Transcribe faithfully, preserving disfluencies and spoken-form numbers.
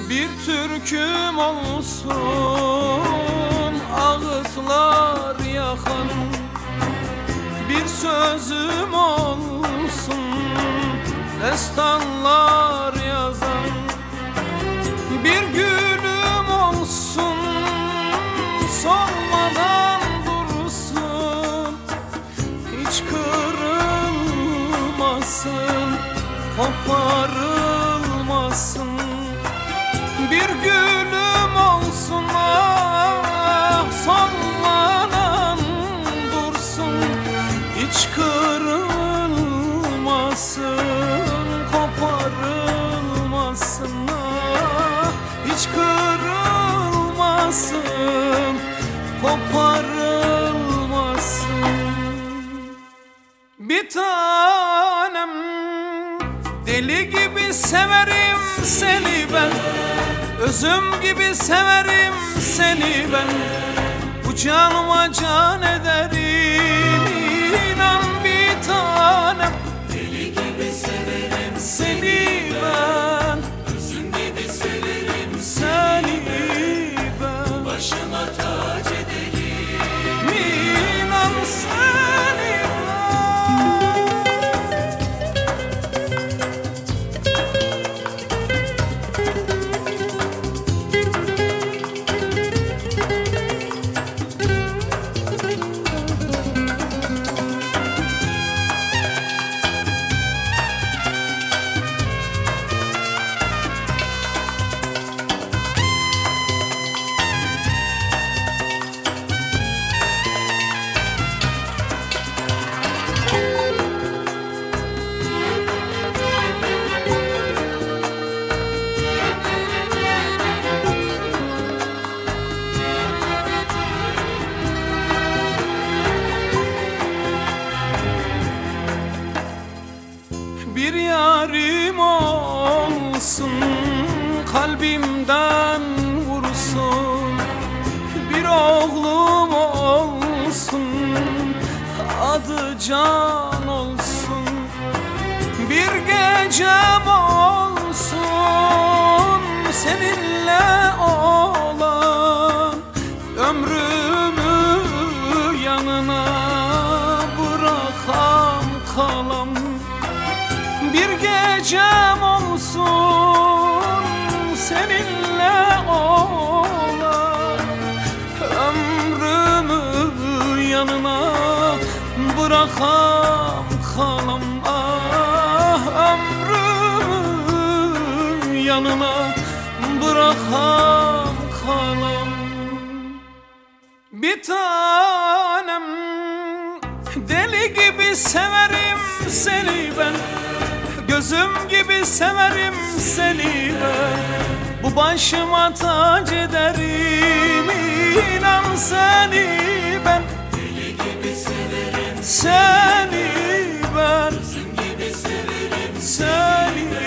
Bir türküm olsun ağıtlar yakan, bir sözüm olsun destanlar yazan, bir gülüm olsun solmadan dursun, hiç kırılmasın, koparılmasın. Bir gülüm olsun ah solmadan dursun, hiç kırılmasın, koparılmasın ah, hiç kırılmasın, koparılmasın. Bir tanem, deli gibi severim seni ben, özüm gibi severim seni ben. Bu canıma can ederim, inan bir tanem. Deli gibi severim Seni ben, özüm gibi severim seni ben. Başıma tac ederim, İnan seni ben. Bir yarim olsun, kalbimden vursun. Bir oğlum olsun, adı Can olsun. Bir gecem olsun, seninle olan. Ömrümü yanına bırakam kalam. Bir gecem olsun seninle olan, ömrümü yanına bırakam kalam ah, ömrümü yanına bırakam kalam. Bir tanem, deli gibi severim seni ben, gözüm gibi severim seni ben. Bu başıma tac ederim, inan seni ben. deli gibi severim Seni ben, özüm gibi severim seni